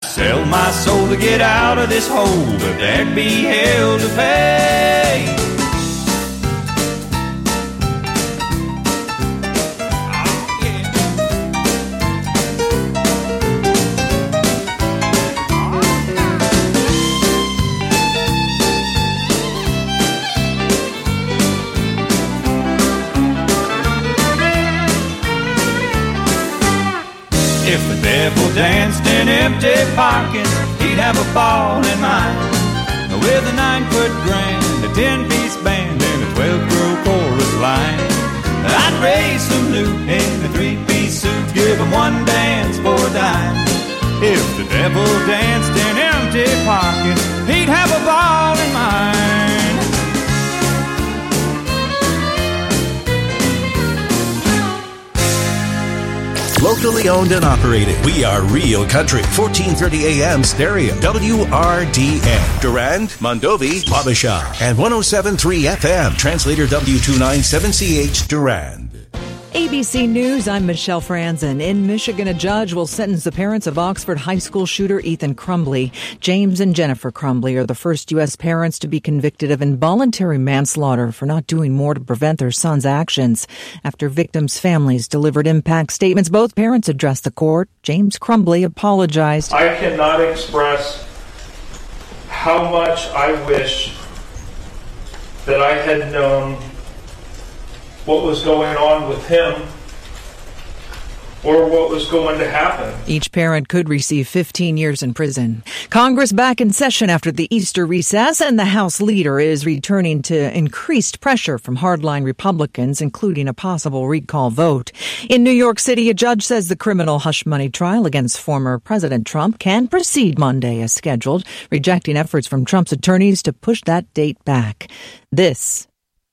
sell my soul to get out of this hole, but there'd be hell to pay. If the devil danced in empty pockets, he'd have a ball in mine. With a 9-foot grand, a 10-piece band, and a 12-row chorus line. I'd raise some loot in a 3-piece suit, give him one dance for a dime. If the devil danced in empty pockets, he'd have a ball in mine. Locally owned and operated. We are Real Country. 1430 AM stereo. WRDN. Durand, Mondovi, Wabasha. And 107.3 FM. Translator W297CH Durand. ABC News, I'm Michelle Franzen. In Michigan, a judge will sentence the parents of Oxford High School shooter Ethan Crumbley. James and Jennifer Crumbley are the first U.S. parents to be convicted of involuntary manslaughter for not doing more to prevent their son's actions. After victims' families delivered impact statements, both parents addressed the court. James Crumbley apologized. I cannot express how much I wish that I had known what was going on with him or what was going to happen. Each parent could receive 15 years in prison. Congress back in session after the Easter recess, and the House leader is returning to increased pressure from hardline Republicans, including a possible recall vote. In New York City, a judge says the criminal hush money trial against former President Trump can proceed Monday as scheduled, rejecting efforts from Trump's attorneys to push that date back. This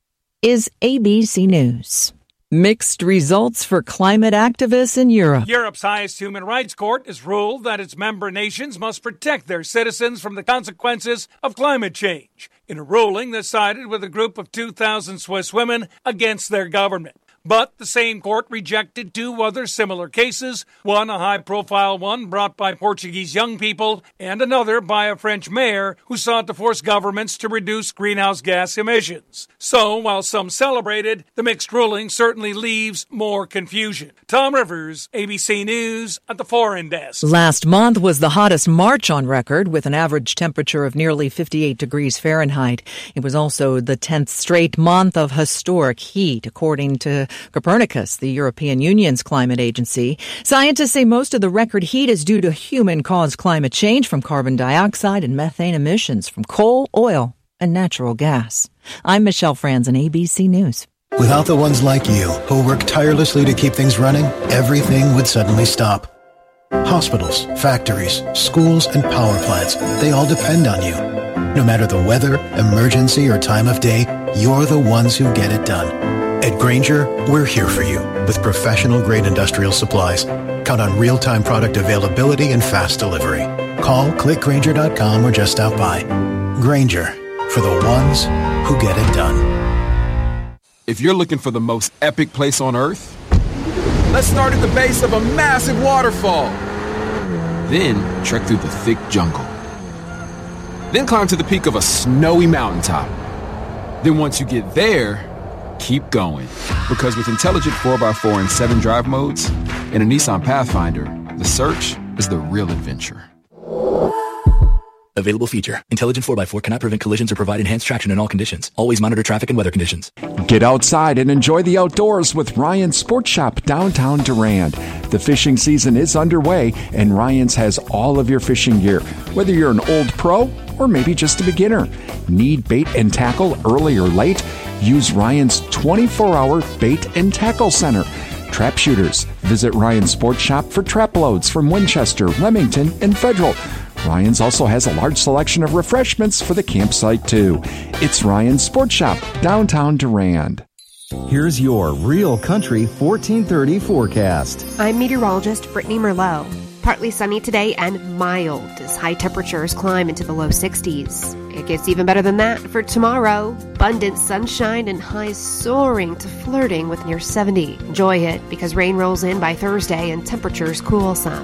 is ABC News. Mixed results for climate activists in Europe. Europe's highest human rights court has ruled that its member nations must protect their citizens from the consequences of climate change, in a ruling that sided with a group of 2,000 Swiss women against their government. But the same court rejected two other similar cases, one a high-profile one brought by Portuguese young people, and another by a French mayor who sought to force governments to reduce greenhouse gas emissions. So, while some celebrated, the mixed ruling certainly leaves more confusion. Tom Rivers, ABC News at the Foreign Desk. Last month was the hottest March on record, with an average temperature of nearly 58 degrees Fahrenheit. It was also the 10th straight month of historic heat, according to Copernicus, the European Union's climate agency. Scientists say most of the record heat is due to human-caused climate change from carbon dioxide and methane emissions from coal, oil, and natural gas. I'm Michelle Franzen, ABC News. Without the ones like you, who work tirelessly to keep things running, everything would suddenly stop. Hospitals, factories, schools, and power plants, they all depend on you. No matter the weather, emergency, or time of day, you're the ones who get it done. At Grainger, we're here for you with professional-grade industrial supplies. Count on real-time product availability and fast delivery. Call, click Grainger.com, or just stop by. Grainger, for the ones who get it done. If you're looking for the most epic place on Earth, let's start at the base of a massive waterfall. Then trek through the thick jungle. Then climb to the peak of a snowy mountaintop. Then once you get there, keep going. Because with intelligent 4x4 and 7 drive modes and a Nissan Pathfinder, the search is the real adventure. Available feature. Intelligent 4x4 cannot prevent collisions or provide enhanced traction in all conditions. Always monitor traffic and weather conditions. Get outside and enjoy the outdoors with Ryan's Sports Shop downtown Durand. The fishing season is underway, and Ryan's has all of your fishing gear. Whether you're an old pro or maybe just a beginner. Need bait and tackle early or late? Use Ryan's 24-hour bait and tackle center. Trap shooters. Visit Ryan's Sports Shop for trap loads from Winchester, Remington, and Federal. Ryan's also has a large selection of refreshments for the campsite, too. It's Ryan's Sports Shop, downtown Durand. Here's your Real Country 1430 forecast. I'm meteorologist Brittany Merlot. Partly sunny today and mild as high temperatures climb into the low 60s. It gets even better than that for tomorrow. Abundant sunshine and highs soaring to flirting with near 70. Enjoy it because rain rolls in by Thursday and temperatures cool some.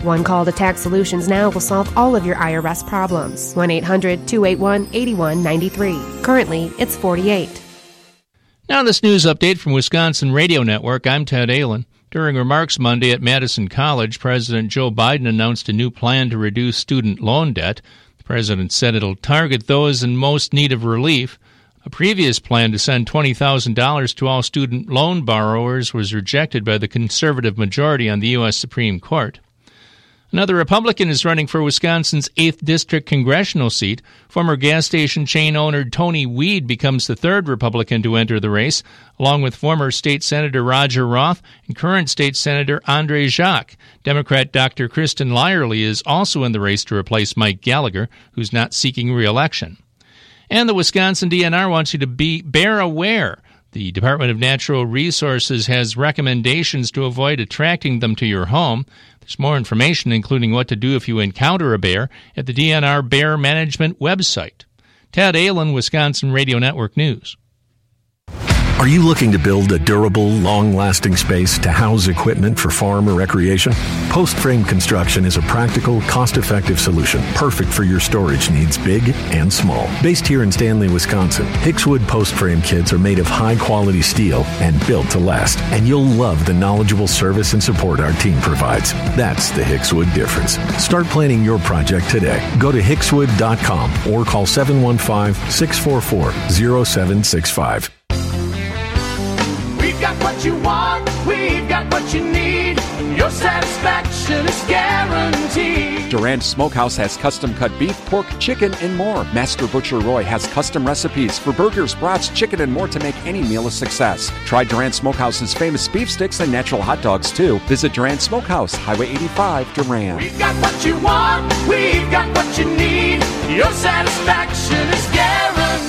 One call to Tax Solutions Now will solve all of your IRS problems. 1-800-281-8193. Currently, it's 48. Now this news update from Wisconsin Radio Network. I'm Ted Allen. During remarks Monday at Madison College, President Joe Biden announced a new plan to reduce student loan debt. The president said it'll target those in most need of relief. A previous plan to send $20,000 to all student loan borrowers was rejected by the conservative majority on the U.S. Supreme Court. Another Republican is running for Wisconsin's 8th District congressional seat. Former gas station chain owner Tony Weed becomes the third Republican to enter the race, along with former State Senator Roger Roth and current State Senator Andre Jacques. Democrat Dr. Kristen Lyerly is also in the race to replace Mike Gallagher, who's not seeking re-election. And the Wisconsin DNR wants you to be bear aware. The Department of Natural Resources has recommendations to avoid attracting them to your home. There's more information, including what to do if you encounter a bear, at the DNR Bear Management website. Ted Allen, Wisconsin Radio Network News. Are you looking to build a durable, long-lasting space to house equipment for farm or recreation? Post Frame Construction is a practical, cost-effective solution, perfect for your storage needs, big and small. Based here in Stanley, Wisconsin, Hickswood Post Frame kits are made of high-quality steel and built to last, and you'll love the knowledgeable service and support our team provides. That's the Hickswood difference. Start planning your project today. Go to hickswood.com or call 715-644-0765. We've got what you want, we've got what you need. Your satisfaction is guaranteed. Durand Smokehouse has custom-cut beef, pork, chicken, and more. Master Butcher Roy has custom recipes for burgers, brats, chicken, and more to make any meal a success. Try Durand Smokehouse's famous beef sticks and natural hot dogs, too. Visit Durand Smokehouse, Highway 85, Durand. We've got what you want, we've got what you need. Your satisfaction is guaranteed.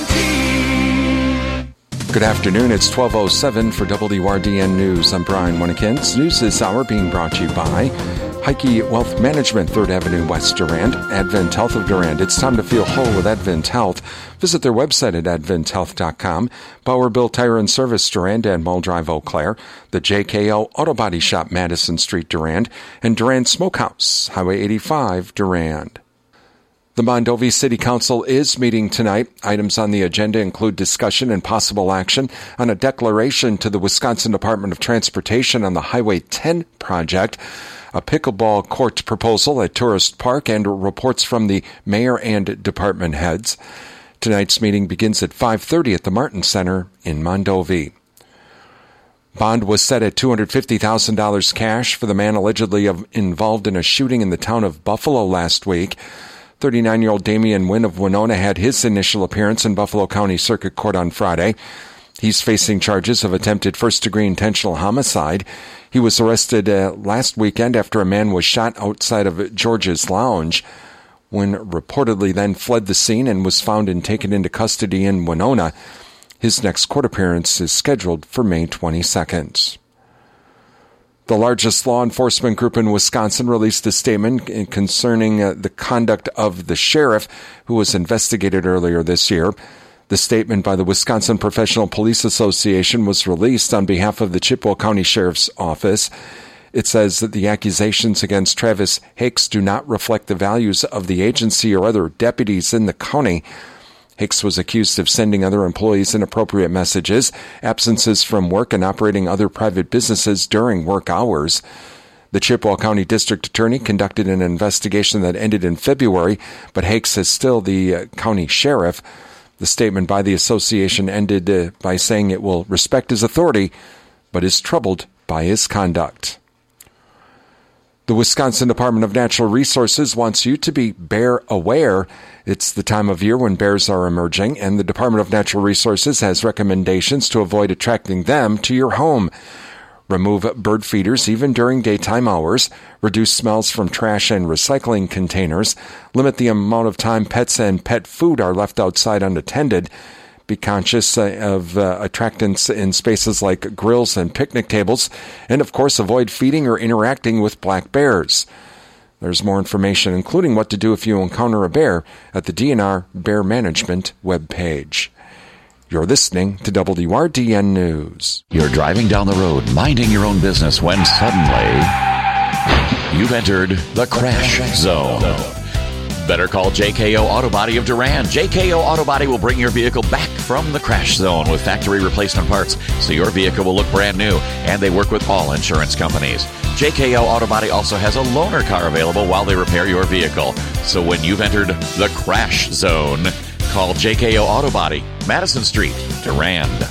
Good afternoon. It's 12:07 for WRDN News. I'm Brian Winnekins. News this hour being brought to you by Heike Wealth Management, 3rd Avenue West Durand, Advent Health of Durand. It's time to feel whole with Advent Health. Visit their website at adventhealth.com. Bauer Bill Tire and Service Durand and Mull Drive, Eau Claire. The JKO Auto Body Shop, Madison Street, Durand. And Durand Smokehouse, Highway 85, Durand. The Mondovi City Council is meeting tonight. Items on the agenda include discussion and possible action on a declaration to the Wisconsin Department of Transportation on the Highway 10 project, a pickleball court proposal at Tourist Park, and reports from the mayor and department heads. Tonight's meeting begins at 5:30 at the Martin Center in Mondovi. Bond was set at $250,000 cash for the man allegedly involved in a shooting in the town of Buffalo last week. 39-year-old Damian Wynn of Winona had his initial appearance in Buffalo County Circuit Court on Friday. He's facing charges of attempted first-degree intentional homicide. He was arrested last weekend after a man was shot outside of George's Lounge. Wynn reportedly then fled the scene and was found and taken into custody in Winona. His next court appearance is scheduled for May 22nd. The largest law enforcement group in Wisconsin released a statement concerning the conduct of the sheriff who was investigated earlier this year. The statement by the Wisconsin Professional Police Association was released on behalf of the Chippewa County Sheriff's Office. It says that the accusations against Travis Hicks do not reflect the values of the agency or other deputies in the county. Hicks was accused of sending other employees inappropriate messages, absences from work, and operating other private businesses during work hours. The Chippewa County District Attorney conducted an investigation that ended in February, but Hicks is still the county sheriff. The statement by the association ended by saying it will respect his authority, but is troubled by his conduct. The Wisconsin Department of Natural Resources wants you to be bear aware. It's the time of year when bears are emerging, and the Department of Natural Resources has recommendations to avoid attracting them to your home. Remove bird feeders even during daytime hours. Reduce smells from trash and recycling containers. Limit the amount of time pets and pet food are left outside unattended. Be conscious of attractants in spaces like grills and picnic tables. And, of course, avoid feeding or interacting with black bears. There's more information, including what to do if you encounter a bear, at the DNR Bear Management webpage. You're listening to WRDN News. You're driving down the road, minding your own business, when suddenly You've entered the crash zone. Better call JKO Auto Body of Durand. JKO Auto Body will bring your vehicle back from the crash zone with factory replacement parts, so your vehicle will look brand new, and they work with all insurance companies. JKO Auto Body also has a loaner car available while they repair your vehicle. So when you've entered the crash zone, call JKO Auto Body, Madison Street, Durand.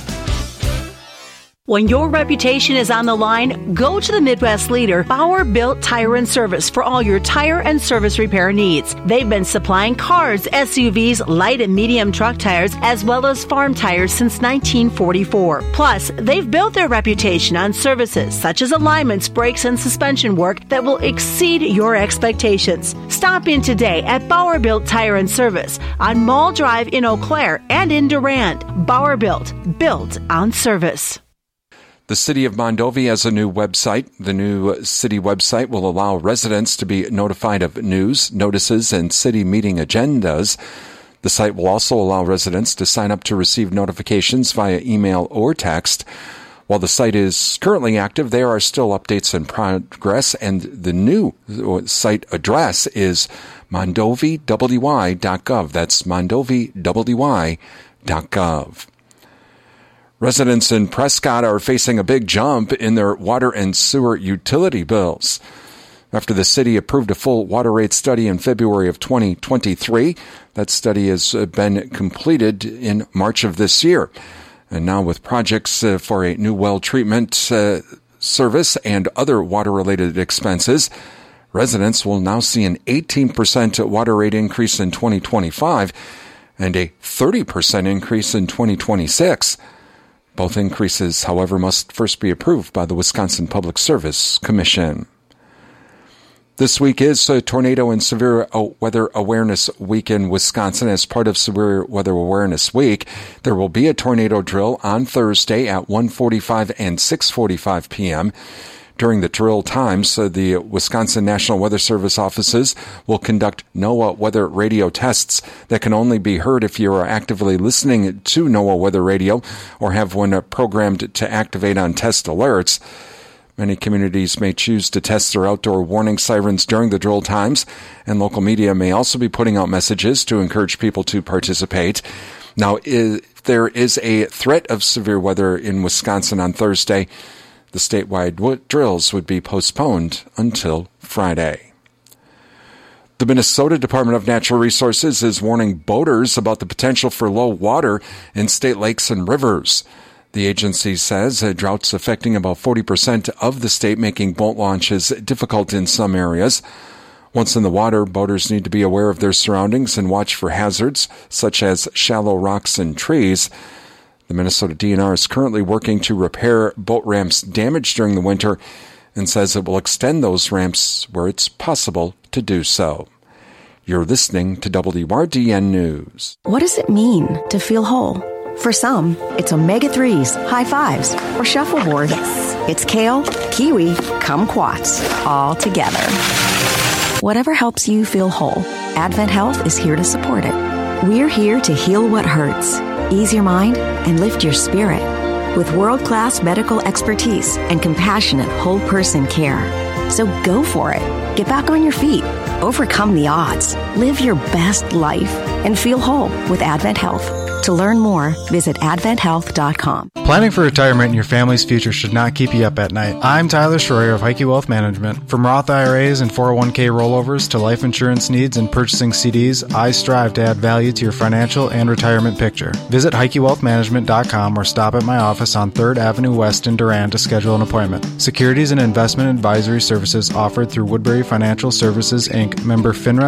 When your reputation is on the line, go to the Midwest leader, Bauer Built Tire and Service, for all your tire and service repair needs. They've been supplying cars, SUVs, light and medium truck tires, as well as farm tires since 1944. Plus, they've built their reputation on services such as alignments, brakes, and suspension work that will exceed your expectations. Stop in today at Bauer Built Tire and Service on Mall Drive in Eau Claire and in Durand. Bauer Built on service. The City of Mondovi has a new website. The new city website will allow residents to be notified of news, notices, and city meeting agendas. The site will also allow residents to sign up to receive notifications via email or text. While the site is currently active, there are still updates in progress, and the new site address is mondoviwy.gov. That's mondoviwy.gov. Residents in Prescott are facing a big jump in their water and sewer utility bills. After the city approved a full water rate study in February of 2023, that study has been completed in March of this year. And now with projects for a new well treatment service and other water-related expenses, residents will now see an 18% water rate increase in 2025 and a 30% increase in 2026. Both increases, however, must first be approved by the Wisconsin Public Service Commission. This week is a Tornado and Severe Weather Awareness Week in Wisconsin. As part of Severe Weather Awareness Week, there will be a tornado drill on Thursday at 1:45 and 6:45 p.m. During the drill times, the Wisconsin National Weather Service offices will conduct NOAA weather radio tests that can only be heard if you are actively listening to NOAA weather radio or have one programmed to activate on test alerts. Many communities may choose to test their outdoor warning sirens during the drill times, and local media may also be putting out messages to encourage people to participate. Now, if there is a threat of severe weather in Wisconsin on Thursday, the statewide drills would be postponed until Friday. The Minnesota Department of Natural Resources is warning boaters about the potential for low water in state lakes and rivers. The agency says droughts affecting about 40% of the state, making boat launches difficult in some areas. Once in the water, boaters need to be aware of their surroundings and watch for hazards such as shallow rocks and trees. The Minnesota DNR is currently working to repair boat ramps damaged during the winter and says it will extend those ramps where it's possible to do so. You're listening to WRDN News. What does it mean to feel whole? For some, it's omega-3s, high fives, or shuffleboard. Yes. It's kale, kiwi, kumquats, all together. Whatever helps you feel whole, Advent Health is here to support it. We're here to heal what hurts, ease your mind, and lift your spirit with world-class medical expertise and compassionate whole-person care. So go for it. Get back on your feet. Overcome the odds. Live your best life and feel whole with Advent Health. To learn more, visit adventhealth.com. Planning for retirement and your family's future should not keep you up at night. I'm Tyler Schroyer of Heike Wealth Management. From Roth IRAs and 401k rollovers to life insurance needs and purchasing CDs, I strive to add value to your financial and retirement picture. Visit HeikeWealthManagement.com or stop at my office on 3rd Avenue West in Durand to schedule an appointment. Securities and investment advisory services offered through Woodbury Financial Services, Inc., member FINRA,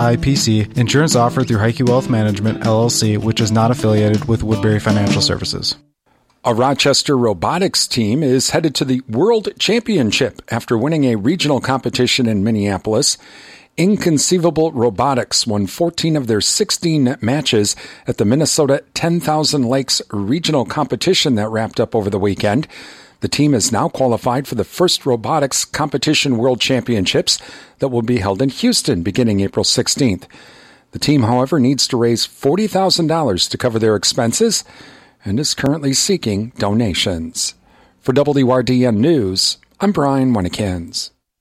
SIPC. Insurance offered through Heike Wealth Management, LLC, which is not affiliated with Woodbury Financial Services. A Rochester robotics team is headed to the World Championship after winning a regional competition in Minneapolis. Inconceivable Robotics won 14 of their 16 matches at the Minnesota 10,000 Lakes regional competition that wrapped up over the weekend. The team is now qualified for the first robotics competition World Championships that will be held in Houston beginning April 16th. The team, however, needs to raise $40,000 to cover their expenses and is currently seeking donations. For WRDN News, I'm Brian Winnikins.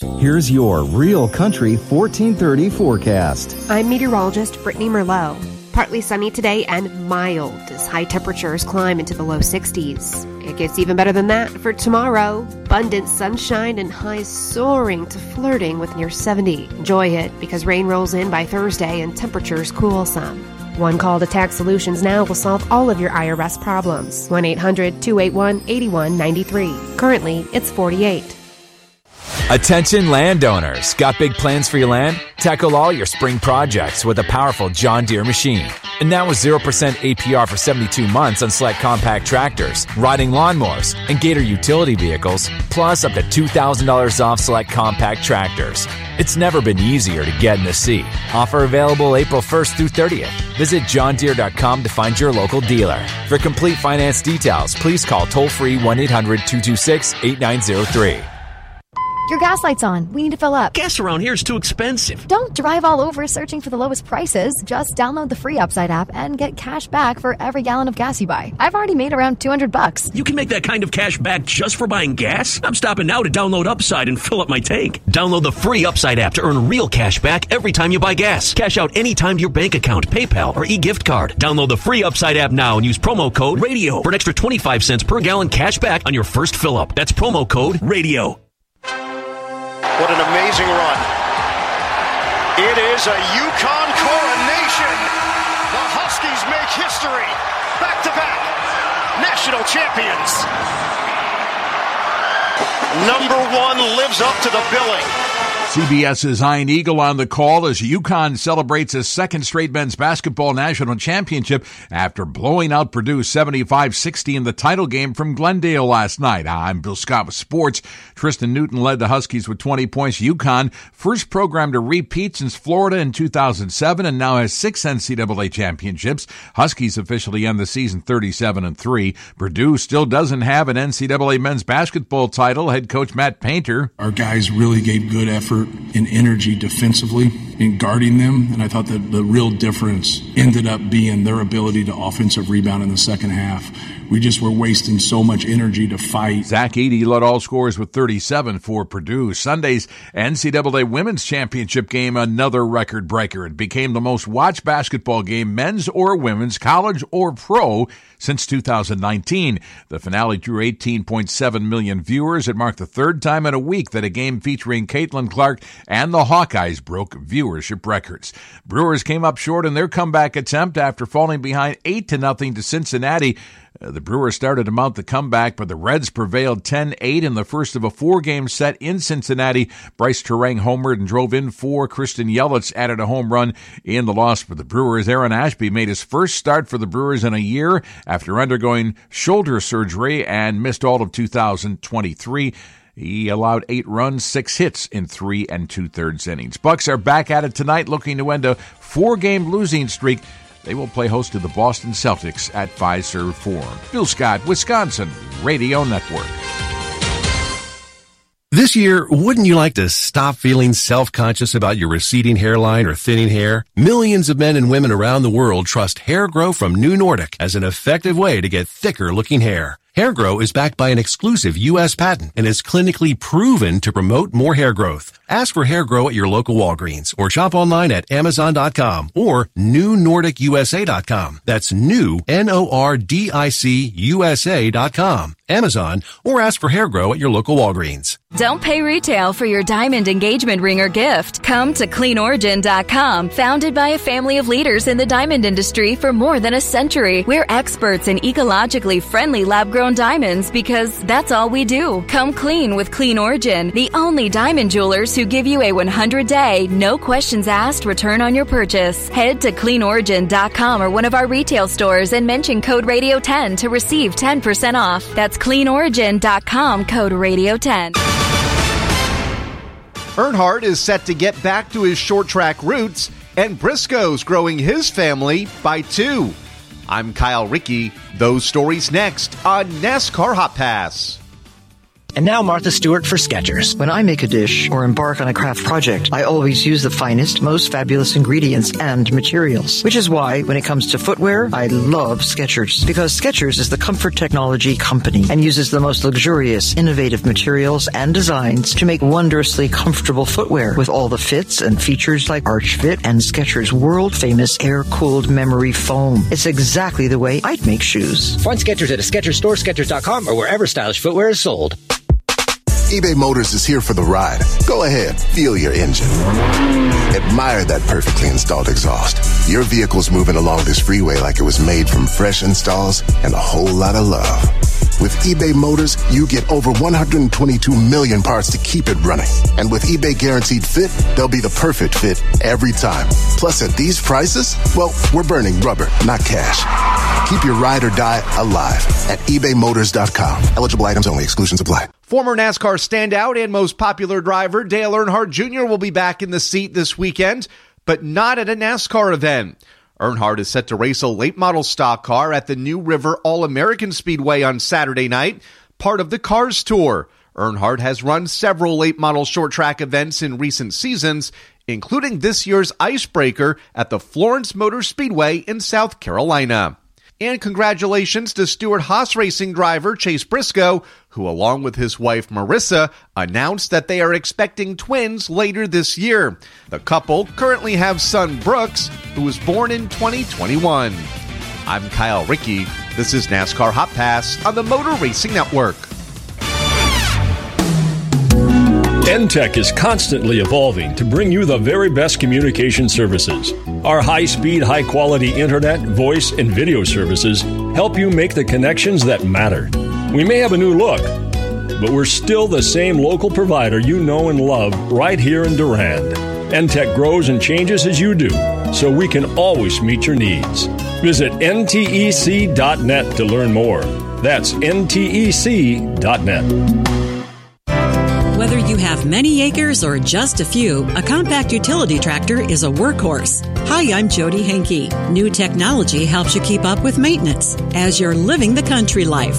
Here's your Real Country 1430 forecast. I'm meteorologist Brittany Merlot. Partly sunny today and mild as high temperatures climb into the low 60s. It gets even better than that for tomorrow. Abundant sunshine and highs soaring to flirting with near 70. Enjoy it because rain rolls in by Thursday and temperatures cool some. One call to Tax Solutions now will solve all of your IRS problems. 1-800-281-8193. Currently, it's 48. Attention landowners. Got big plans for your land? Tackle all your spring projects with a powerful John Deere machine. And now with 0% APR for 72 months on select compact tractors, riding lawnmowers, and Gator utility vehicles, plus up to $2,000 off select compact tractors. It's never been easier to get in the seat. Offer available April 1st through 30th. Visit johndeere.com to find your local dealer. For complete finance details, please call toll-free 1-800-226-8903. Your gas light's on. We need to fill up. Gas around here is too expensive. Don't drive all over searching for the lowest prices. Just download the free Upside app and get cash back for every gallon of gas you buy. I've already made around $200. You can make that kind of cash back just for buying gas? I'm stopping now to download Upside and fill up my tank. Download the free Upside app to earn real cash back every time you buy gas. Cash out anytime to your bank account, PayPal, or e-gift card. Download the free Upside app now and use promo code RADIO for an extra 25 cents per gallon cash back on your first fill up. That's promo code RADIO. What an amazing run. It is a Yukon coronation. The Huskies make history. Back-to-back national champions. Number one lives up to the billing. CBS's Ian Eagle on the call as UConn celebrates his second straight men's basketball national championship after blowing out Purdue 75-60 in the title game from Glendale last night. I'm Bill Scott with sports. Tristan Newton led the Huskies with 20 points. UConn, first program to repeat since Florida in 2007 and now has 6 NCAA championships. Huskies officially end the season 37-3. Purdue still doesn't have an NCAA men's basketball title. Head coach Matt Painter. Our guys really gave good effort and energy defensively in guarding them, and I thought that the real difference ended up being their ability to offensive rebound in the second half. We just were wasting so much energy to fight. Zach Edey led all scorers with 37 for Purdue. Sunday's NCAA Women's Championship game, another record breaker. It became the most watched basketball game, men's or women's, college or pro, since 2019. The finale drew 18.7 million viewers. It marked the third time in a week that a game featuring Caitlin Clark and the Hawkeyes broke viewership records. Brewers came up short in their comeback attempt after falling behind 8-0 to Cincinnati. The Brewers started to mount the comeback, but the Reds prevailed 10-8 in the first of a 4-game set in Cincinnati. Bryce Terang homered and drove in 4. Kristen Yelich added a home run in the loss for the Brewers. Aaron Ashby made his first start for the Brewers in a year after undergoing shoulder surgery and missed all of 2023. He allowed 8 runs, 6 hits in 3 2/3 innings. Bucks are back at it tonight, looking to end a 4-game losing streak. They will play host to the Boston Celtics at Fiserv Forum. Bill Scott, Wisconsin Radio Network. This year, wouldn't you like to stop feeling self-conscious about your receding hairline or thinning hair? Millions of men and women around the world trust Hair Grow from New Nordic as an effective way to get thicker-looking hair. Hair Grow is backed by an exclusive U.S. patent and is clinically proven to promote more hair growth. Ask for Hair Grow at your local Walgreens or shop online at Amazon.com or NewNordicUSA.com. That's new, N-O-R-D-I-C, USA.com. Amazon, or ask for Hair Grow at your local Walgreens. Don't pay retail for your diamond engagement ring or gift. Come to CleanOrigin.com, founded by a family of leaders in the diamond industry for more than a century. We're experts in ecologically friendly lab-grown diamonds because that's all we do. Come clean with Clean Origin, the only diamond jewelers who give you a 100-day, no questions asked return on your purchase. Head to CleanOrigin.com or one of our retail stores and mention code Radio10 to receive 10% off. That's CleanOrigin.com, code Radio10. Earnhardt is set to get back to his short track roots, and Briscoe's growing his family by 2. I'm Kyle Rickey. Those stories next on NASCAR Hot Pass. And now Martha Stewart for Skechers. When I make a dish or embark on a craft project, I always use the finest, most fabulous ingredients and materials. Which is why, when it comes to footwear, I love Skechers. Because Skechers is the comfort technology company and uses the most luxurious, innovative materials and designs to make wondrously comfortable footwear with all the fits and features like Arch Fit and Skechers' world-famous air-cooled memory foam. It's exactly the way I'd make shoes. Find Skechers at a Skechers store, Skechers.com, or wherever stylish footwear is sold. eBay Motors is here for the ride. Go ahead, feel your engine. Admire that perfectly installed exhaust. Your vehicle's moving along this freeway like it was made from fresh installs and a whole lot of love. With eBay Motors, you get over 122 million parts to keep it running. And with eBay Guaranteed Fit, they'll be the perfect fit every time. Plus, at these prices, well, we're burning rubber, not cash. Keep your ride or die alive at ebaymotors.com. Eligible items only. Exclusions apply. Former NASCAR standout and most popular driver Dale Earnhardt Jr. will be back in the seat this weekend, but not at a NASCAR event. Earnhardt is set to race a late model stock car at the New River All-American Speedway on Saturday night, part of the Cars Tour. Earnhardt has run several late model short track events in recent seasons, including this year's Icebreaker at the Florence Motor Speedway in South Carolina. And congratulations to Stewart-Haas Racing driver Chase Briscoe, who along with his wife Marissa announced that they are expecting twins later this year. The couple currently have son Brooks, who was born in 2021. I'm Kyle Rickey. This is NASCAR Hot Pass on the Motor Racing Network. NTEC is constantly evolving to bring you the very best communication services. Our high-speed, high-quality internet, voice, and video services help you make the connections that matter. We may have a new look, but we're still the same local provider you know and love right here in Durand. NTEC grows and changes as you do, so we can always meet your needs. Visit ntec.net to learn more. That's ntec.net. Whether you have many acres or just a few, a compact utility tractor is a workhorse. Hi, I'm Jody Henke. New technology helps you keep up with maintenance as you're living the country life.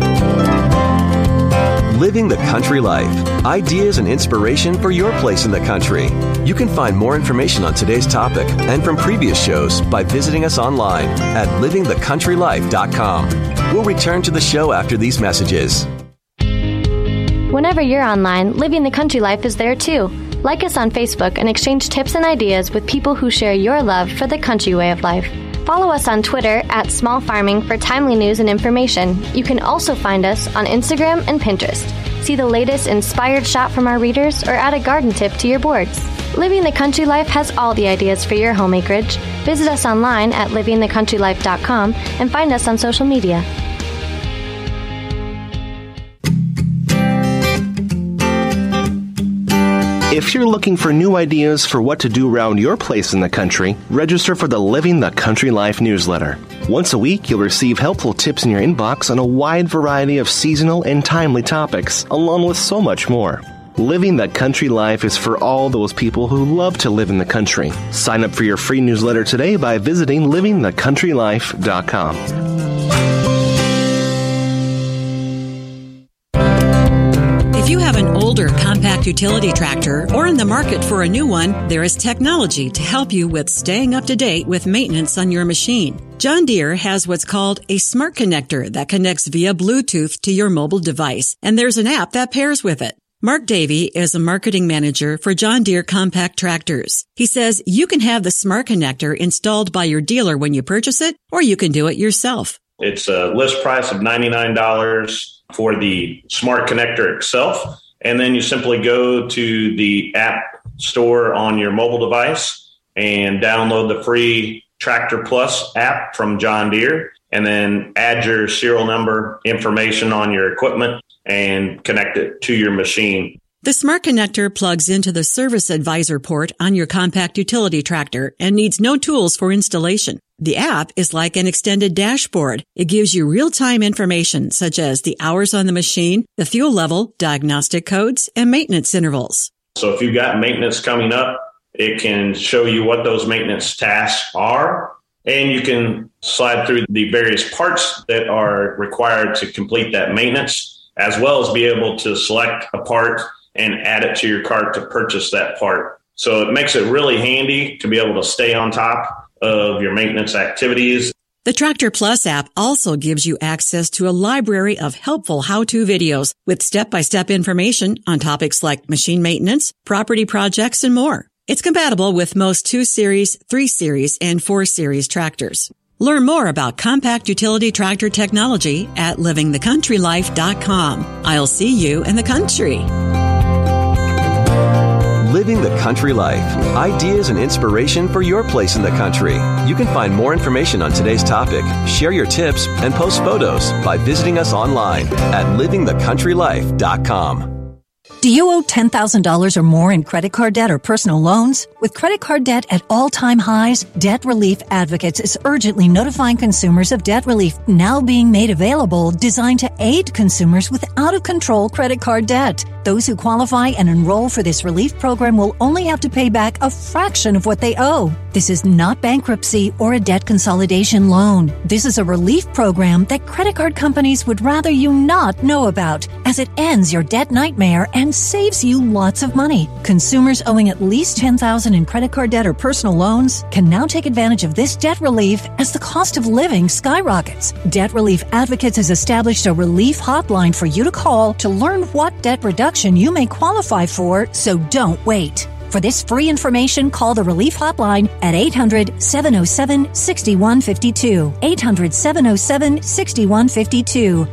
Living the Country Life. Ideas and inspiration for your place in the country. You can find more information on today's topic and from previous shows by visiting us online at livingthecountrylife.com. We'll return to the show after these messages. Whenever you're online, Living the Country Life is there too. Like us on Facebook and exchange tips and ideas with people who share your love for the country way of life. Follow us on Twitter at Small Farming for timely news and information. You can also find us on Instagram and Pinterest. See the latest inspired shot from our readers or add a garden tip to your boards. Living the Country Life has all the ideas for your home acreage. Visit us online at livingthecountrylife.com and find us on social media. If you're looking for new ideas for what to do around your place in the country, register for the Living the Country Life newsletter. Once a week, you'll receive helpful tips in your inbox on a wide variety of seasonal and timely topics, along with so much more. Living the Country Life is for all those people who love to live in the country. Sign up for your free newsletter today by visiting livingthecountrylife.com. If you have an older compact utility tractor or in the market for a new one, there is technology to help you with staying up to date with maintenance on your machine. John Deere has what's called a smart connector that connects via Bluetooth to your mobile device, and there's an app that pairs with it. Mark Davey is a marketing manager for John Deere compact tractors. He says you can have the smart connector installed by your dealer when you purchase it, or you can do it yourself. It's a list price of $99 for the smart connector itself. And then you simply go to the app store on your mobile device and download the free Tractor Plus app from John Deere, and then add your serial number information on your equipment and connect it to your machine. The Smart Connector plugs into the Service Advisor port on your compact utility tractor and needs no tools for installation. The app is like an extended dashboard. It gives you real-time information such as the hours on the machine, the fuel level, diagnostic codes, and maintenance intervals. So if you've got maintenance coming up, it can show you what those maintenance tasks are, and you can slide through the various parts that are required to complete that maintenance. as well as be able to select a part and add it to your cart to purchase that part. So it makes it really handy to be able to stay on top of your maintenance activities. The Tractor Plus app also gives you access to a library of helpful how-to videos with step-by-step information on topics like machine maintenance, property projects, and more. It's compatible with most 2 Series, 3 Series, and 4 Series tractors. Learn more about compact utility tractor technology at livingthecountrylife.com. I'll see you in the country. Living the Country Life. Ideas and inspiration for your place in the country. You can find more information on today's topic, share your tips, and post photos by visiting us online at livingthecountrylife.com. Do you owe $10,000 or more in credit card debt or personal loans? With credit card debt at all-time highs, Debt Relief Advocates is urgently notifying consumers of debt relief now being made available, designed to aid consumers with out-of-control credit card debt. Those who qualify and enroll for this relief program will only have to pay back a fraction of what they owe. This is not bankruptcy or a debt consolidation loan. This is a relief program that credit card companies would rather you not know about, as it ends your debt nightmare and saves you lots of money. Consumers owing at least $10,000 in credit card debt or personal loans can now take advantage of this debt relief as the cost of living skyrockets. Debt Relief Advocates has established a relief hotline for you to call to learn what debt reduction you may qualify for, so don't wait. For this free information, call the Relief Hotline at 800-707-6152. 800-707-6152.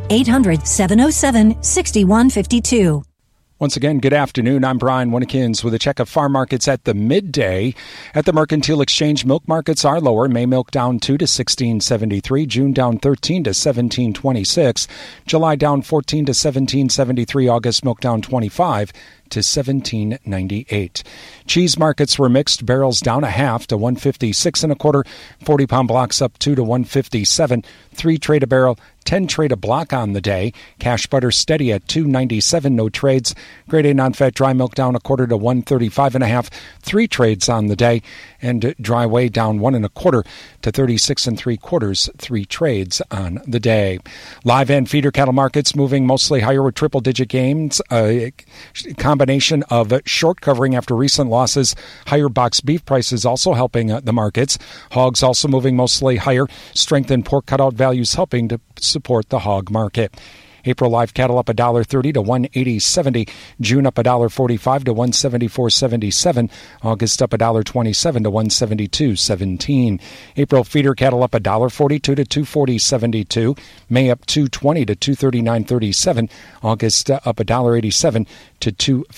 800-707-6152. Once again, good afternoon. I'm Brian Winnekins with a check of farm markets at the midday. At the Mercantile Exchange, milk markets are lower. May milk down 2 to $16.73. June down 13 to $17.26. July down 14 to $17.73. August milk down 25 to $17.98. Cheese markets were mixed. Barrels down a half to $156 1/4. 40-pound blocks up 2 to $157. 3 trade a barrel. 10 trade a block on the day. Cash butter steady at $2.97. No trades. Grade A non-fat dry milk down 1/4 to $135 1/2. 3 trades on the day, and dry whey down 1 1/4 to $36 3/4. 3 trades on the day. Live and feeder cattle markets moving mostly higher with triple-digit gains. Combination of short covering after recent losses. Higher box beef prices also helping the markets. Hogs also moving mostly higher. Strength in pork cutout values helping to support the hog market. April live cattle up $1.30 to $180.70. June up $1.45 to $174.77. August up $1.27 to $172.17. April feeder cattle up $1.42 to $240.72. May up $2.20 to $239.37. August up $1.87 to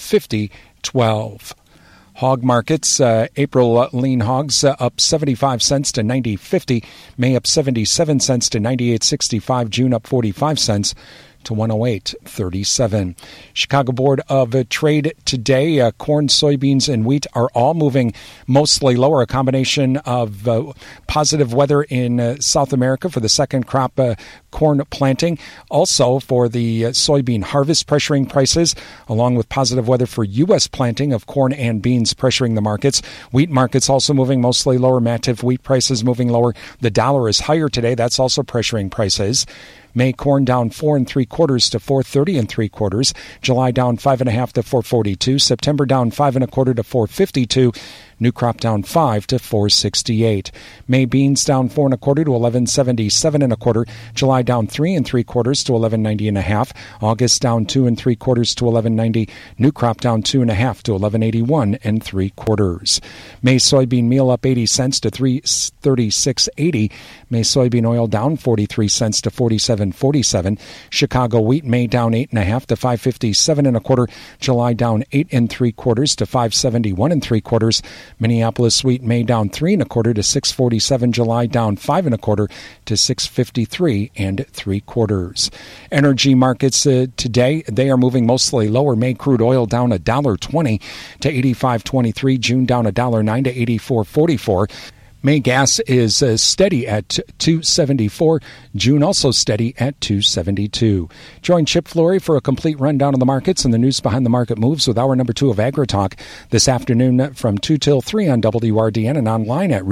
$250.12. Hog markets, April lean hogs up 75 cents to 90.50. May up 77 cents to 98.65. June up 45 cents to 108.37. Chicago Board of Trade today, corn, soybeans, and wheat are all moving mostly lower. A combination of positive weather in South America for the second crop corn planting. Also for the soybean harvest pressuring prices, along with positive weather for U.S. planting of corn and beans pressuring the markets. Wheat markets also moving mostly lower. Mativ wheat prices moving lower. The dollar is higher today. That's also pressuring prices. May corn down 4 3/4 to 4.30 3/4. July down 5 1/2 to 4.42. September down 5 1/4 to 4.52. New crop down 5 to 4.68. May beans down 4 1/4 to 11.77 1/4. July down 3 3/4 to 11.90 1/2. August down 2 3/4 to 11.90. New crop down 2 1/2 to 11.81 3/4. May soybean meal up 80 cents to 3.3680. May soybean oil down 43 cents to 47.47. Chicago wheat May down 8 1/2 to 5.57 1/4. July down 8 3/4 to 5.71 3/4. Minneapolis wheat May down 3 1/4 to 6.47. July down 5 1/4 to 6.53 3/4. Energy markets today, they are moving mostly lower. May crude oil down $1.20 to 85.23. June down $1.09 to 84.44. May gas is steady at $2.74. June also steady at $2.72. Join Chip Flory for a complete rundown of the markets and the news behind the market moves with hour number 2 of AgriTalk this afternoon from 2 till 3 on WRDN and online at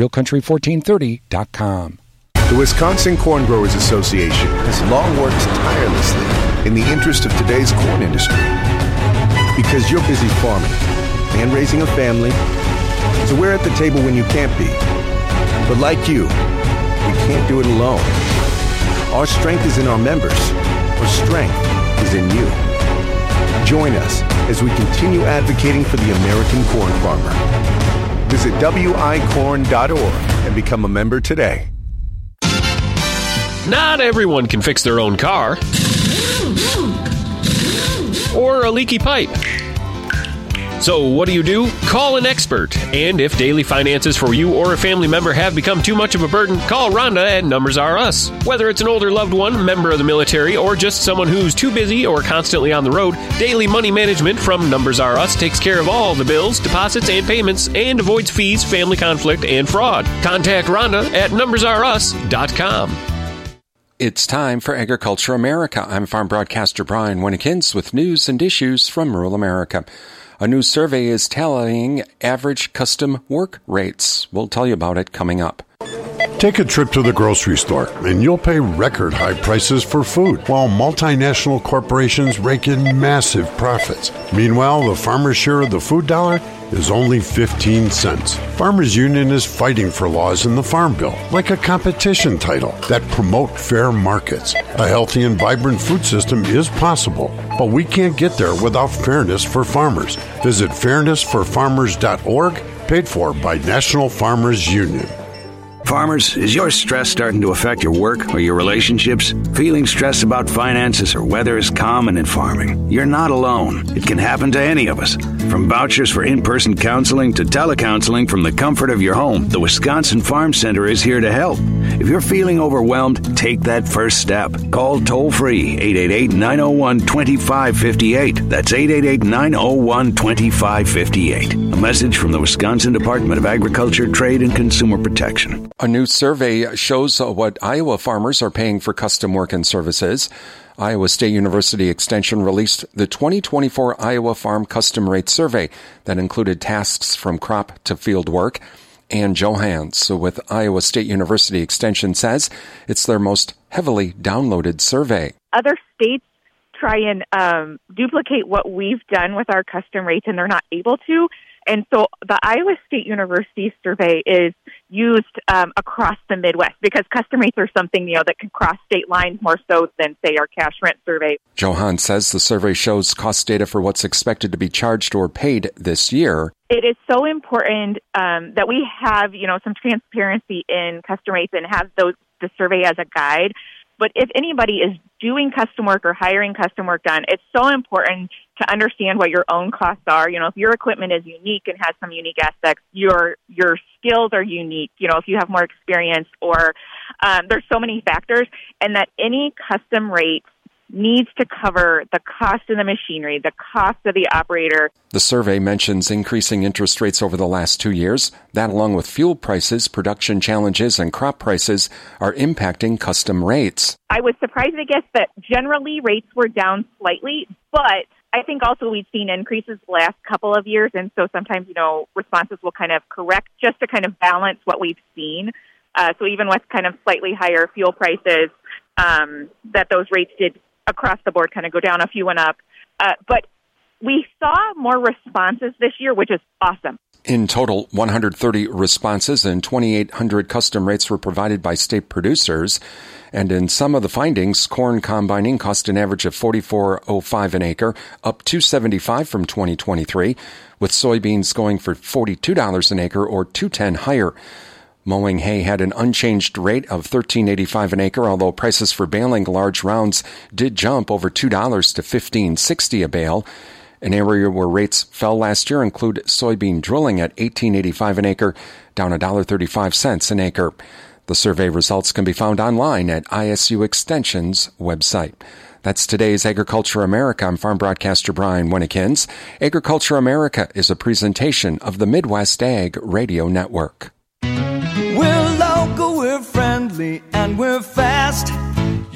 realcountry1430.com. The Wisconsin Corn Growers Association has long worked tirelessly in the interest of today's corn industry. Because you're busy farming and raising a family, so we're at the table when you can't be. But like you, we can't do it alone. Our strength is in our members. Our strength is in you. Join us as we continue advocating for the American corn farmer. Visit wicorn.org and become a member today. Not everyone can fix their own car or a leaky pipe. So what do? Call an expert. And if daily finances for you or a family member have become too much of a burden, call Rhonda at Numbers R Us. Whether it's an older loved one, member of the military, or just someone who's too busy or constantly on the road, Daily Money Management from Numbers R Us takes care of all the bills, deposits, and payments and avoids fees, family conflict, and fraud. Contact Rhonda at numbersrus.com. It's time for Agriculture America. I'm farm broadcaster Brian Winnekins with news and issues from rural America. A new survey is tallying average custom work rates. We'll tell you about it coming up. Take a trip to the grocery store, and you'll pay record high prices for food, while multinational corporations rake in massive profits. Meanwhile, the farmer's share of the food dollar is only 15 cents. Farmers Union is fighting for laws in the Farm Bill, like a competition title, that promote fair markets. A healthy and vibrant food system is possible, but we can't get there without fairness for farmers. Visit fairnessforfarmers.org, paid for by National Farmers Union. Farmers, is your stress starting to affect your work or your relationships? Feeling stressed about finances or weather is common in farming. You're not alone. It can happen to any of us. From vouchers for in-person counseling to telecounseling from the comfort of your home, the Wisconsin Farm Center is here to help. If you're feeling overwhelmed, take that first step. Call toll-free 888-901-2558. That's 888-901-2558. A message from the Wisconsin Department of Agriculture, Trade, and Consumer Protection. A new survey shows what Iowa farmers are paying for custom work and services. Iowa State University Extension released the 2024 Iowa Farm Custom Rate Survey that included tasks from crop to field work. Ann Johans with Iowa State University Extension says it's their most heavily downloaded survey. Other states try and duplicate what we've done with our custom rates, and they're not able to. And so the Iowa State University survey is used across the Midwest because custom rates are something, that can cross state lines more so than, say, our cash rent survey. Johan says the survey shows cost data for what's expected to be charged or paid this year. It is so important that we have, some transparency in custom rates and have the survey as a guide. But if anybody is doing custom work or hiring custom work done, it's so important to understand what your own costs are. If your equipment is unique and has some unique aspects, your skills are unique. If you have more experience or there's so many factors, and that any custom rate needs to cover the cost of the machinery, the cost of the operator. The survey mentions increasing interest rates over the last 2 years. That, along with fuel prices, production challenges, and crop prices, are impacting custom rates. I was surprised, I guess, that generally rates were down slightly, but I think also we've seen increases the last couple of years, and so sometimes, responses will kind of correct just to kind of balance what we've seen. So even with kind of slightly higher fuel prices, that those rates did across the board kind of go down, a few went up. But we saw more responses this year, which is awesome. In total, 130 responses and 2,800 custom rates were provided by state producers. And in some of the findings, corn combining cost an average of $44.05 an acre, up $2.75 from 2023, with soybeans going for $42 an acre or $2.10 higher. Mowing hay had an unchanged rate of $13.85 an acre, although prices for baling large rounds did jump over $2 to $15.60 a bale. An area where rates fell last year include soybean drilling at $18.85 an acre, down $1.35 an acre. The survey results can be found online at ISU Extension's website. That's today's Agriculture America. I'm farm broadcaster Brian Winnekins. Agriculture America is a presentation of the Midwest Ag Radio Network. We're local, we're friendly, and we're fast.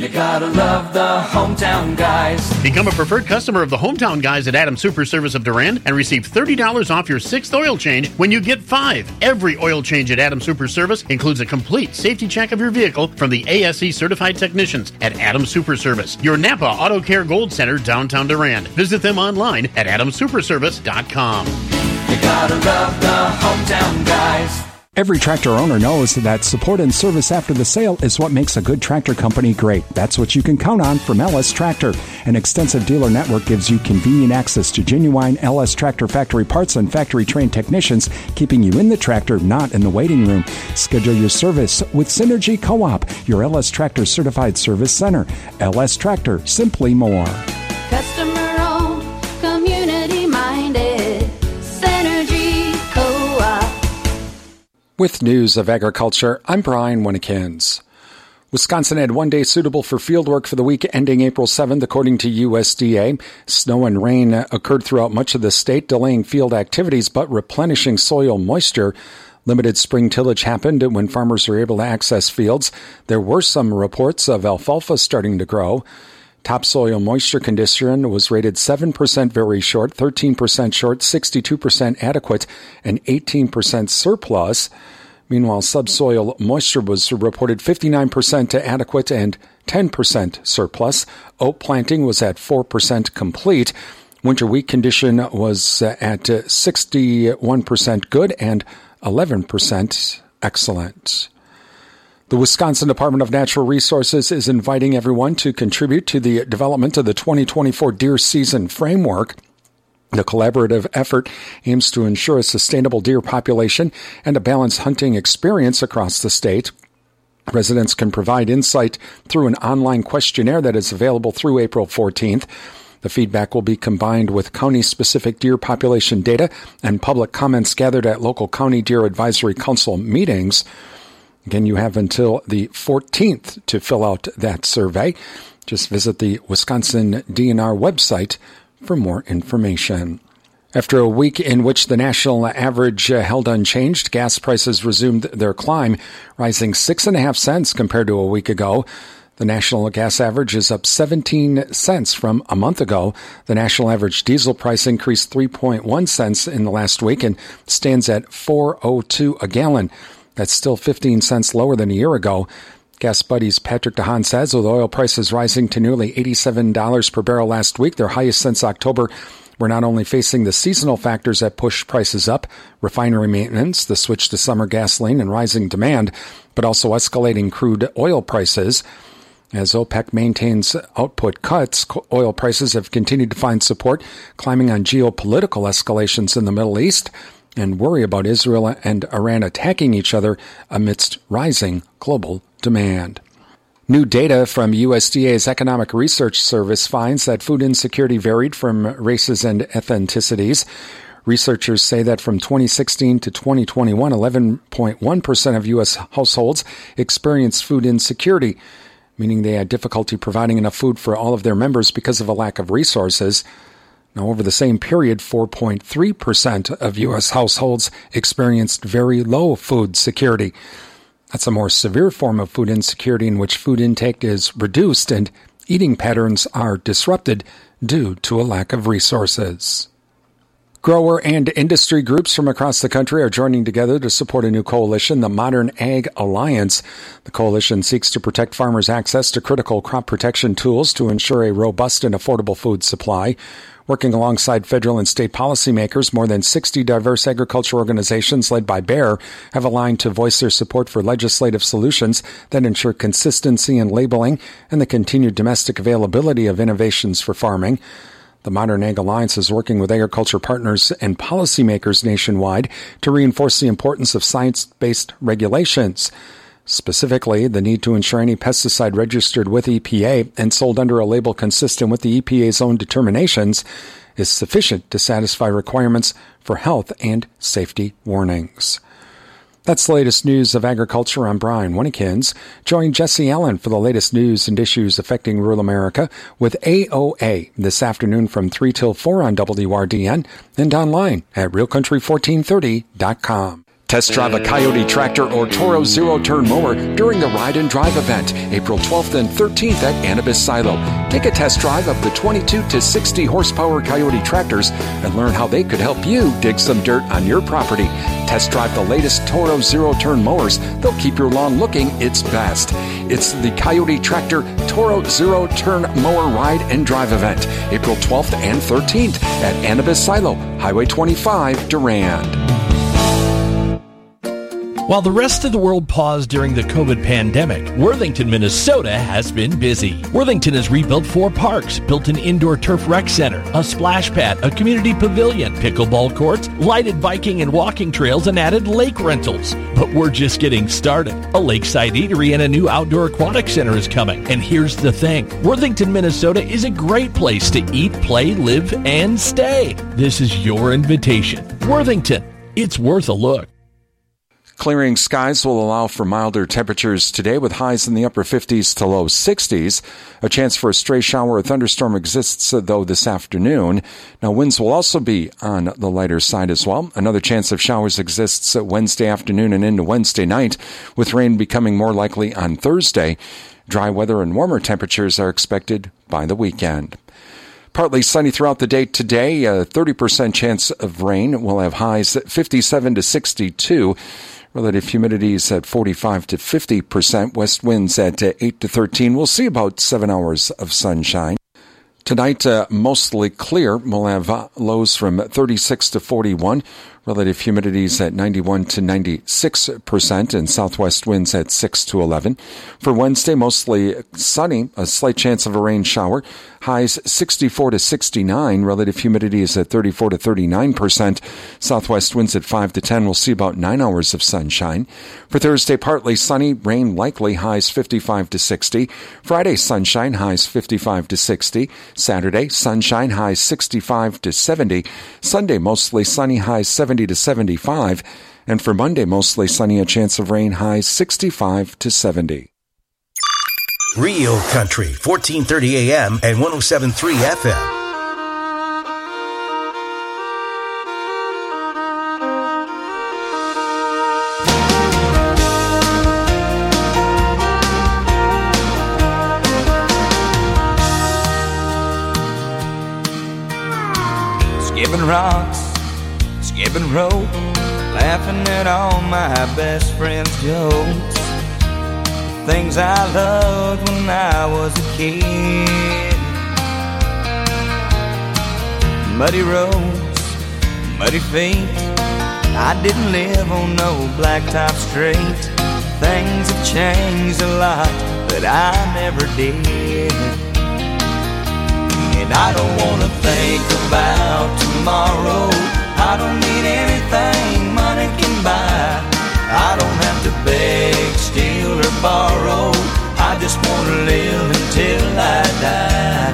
You gotta love the Hometown Guys. Become a preferred customer of the Hometown Guys at Adams Super Service of Durand and receive $30 off your 6th oil change when you get 5. Every oil change at Adams Super Service includes a complete safety check of your vehicle from the ASE certified technicians at Adams Super Service, your Napa Auto Care Gold Center, downtown Durand. Visit them online at adamsuperservice.com. You gotta love the Hometown Guys. Every tractor owner knows that support and service after the sale is what makes a good tractor company great. That's what you can count on from LS Tractor. An extensive dealer network gives you convenient access to genuine LS Tractor factory parts and factory-trained technicians, keeping you in the tractor, not in the waiting room. Schedule your service with Synergy Co-op, your LS Tractor certified service center. LS Tractor, simply more. Customer-owned, community-minded, Synergy Co-op. With news of agriculture, I'm Brian Winnekins. Wisconsin had one day suitable for fieldwork for the week ending April 7th, according to USDA. Snow and rain occurred throughout much of the state, delaying field activities but replenishing soil moisture. Limited spring tillage happened when farmers were able to access fields. There were some reports of alfalfa starting to grow. Topsoil moisture condition was rated 7% very short, 13% short, 62% adequate, and 18% surplus. Meanwhile, subsoil moisture was reported 59% adequate and 10% surplus. Oat planting was at 4% complete. Winter wheat condition was at 61% good and 11% excellent. The Wisconsin Department of Natural Resources is inviting everyone to contribute to the development of the 2024 deer season framework. The collaborative effort aims to ensure a sustainable deer population and a balanced hunting experience across the state. Residents can provide insight through an online questionnaire that is available through April 14th. The feedback will be combined with county-specific deer population data and public comments gathered at local county deer advisory council meetings. Again, you have until the 14th to fill out that survey. Just visit the Wisconsin DNR website for more information. After a week in which the national average held unchanged, gas prices resumed their climb, rising 6.5 cents compared to a week ago. The national gas average is up 17 cents from a month ago. The national average diesel price increased 3.1 cents in the last week and stands at $4.02 a gallon. That's still 15 cents lower than a year ago. Gas Buddies Patrick DeHaan says with oil prices rising to nearly $87 per barrel last week, their highest since October, we're not only facing the seasonal factors that push prices up, refinery maintenance, the switch to summer gasoline, and rising demand, but also escalating crude oil prices. As OPEC maintains output cuts, oil prices have continued to find support, climbing on geopolitical escalations in the Middle East and worry about Israel and Iran attacking each other amidst rising global demand. New data from USDA's Economic Research Service finds that food insecurity varied from races and ethnicities. Researchers say that from 2016 to 2021, 11.1% of U.S. households experienced food insecurity, meaning they had difficulty providing enough food for all of their members because of a lack of resources. Now, over the same period, 4.3% of U.S. households experienced very low food security. That's a more severe form of food insecurity in which food intake is reduced and eating patterns are disrupted due to a lack of resources. Grower and industry groups from across the country are joining together to support a new coalition, the Modern Ag Alliance. The coalition seeks to protect farmers' access to critical crop protection tools to ensure a robust and affordable food supply. Working alongside federal and state policymakers, more than 60 diverse agriculture organizations led by Bayer have aligned to voice their support for legislative solutions that ensure consistency in labeling and the continued domestic availability of innovations for farming. The Modern Ag Alliance is working with agriculture partners and policymakers nationwide to reinforce the importance of science-based regulations. Specifically, the need to ensure any pesticide registered with EPA and sold under a label consistent with the EPA's own determinations is sufficient to satisfy requirements for health and safety warnings. That's the latest news of agriculture. I'm Brian Winnekins. Join Jesse Allen for the latest news and issues affecting rural America with AOA this afternoon from 3 till 4 on WRDN and online at realcountry1430.com. Test drive a Coyote tractor or Toro zero-turn mower during the Ride and Drive event, April 12th and 13th at Annabis Silo. Take a test drive of the 22 to 60 horsepower Coyote tractors and learn how they could help you dig some dirt on your property. Test drive the latest Toro zero-turn mowers. They'll keep your lawn looking its best. It's the Coyote Tractor Toro zero-turn mower Ride and Drive event, April 12th and 13th at Annabis Silo, Highway 25, Durand. While the rest of the world paused during the COVID pandemic, Worthington, Minnesota has been busy. Worthington has rebuilt 4 parks, built an indoor turf rec center, a splash pad, a community pavilion, pickleball courts, lighted biking and walking trails, and added lake rentals. But we're just getting started. A lakeside eatery and a new outdoor aquatic center is coming. And here's the thing. Worthington, Minnesota is a great place to eat, play, live, and stay. This is your invitation. Worthington. It's worth a look. Clearing skies will allow for milder temperatures today with highs in the upper 50s to low 60s. A chance for a stray shower or thunderstorm exists, though, this afternoon. Now, winds will also be on the lighter side as well. Another chance of showers exists Wednesday afternoon and into Wednesday night, with rain becoming more likely on Thursday. Dry weather and warmer temperatures are expected by the weekend. Partly sunny throughout the day today. A 30% chance of rain. We'll have highs at 57 to 62. Relative humidity is at 45 to 50%. West winds at 8 to 13. We'll see about 7 hours of sunshine. Tonight, mostly clear. We'll have lows from 36 to 41. Relative humidities at 91 to 96%, and southwest winds at 6 to 11. For Wednesday, mostly sunny, a slight chance of a rain shower. Highs 64 to 69. Relative humidity is at 34 to 39%. Southwest winds at 5 to 10. We'll see about 9 hours of sunshine. For Thursday, partly sunny, rain likely. Highs 55 to 60. Friday, sunshine, highs 55 to 60. Saturday, sunshine, highs 65 to 70. Sunday, mostly sunny, highs 70 to 75. And for Monday, mostly sunny, a chance of rain, highs 65 to 70. Real Country, 1430 AM and 107.3 FM. Skipping rocks, skipping rope, laughing at all my best friends' jokes. Things I loved when I was a kid. Muddy roads, muddy feet. I didn't live on no blacktop street. Things have changed a lot, but I never did. And I don't wanna think about tomorrow. I don't need anything money can buy. I don't have to beg, steal, or borrow. I just wanna live until I die.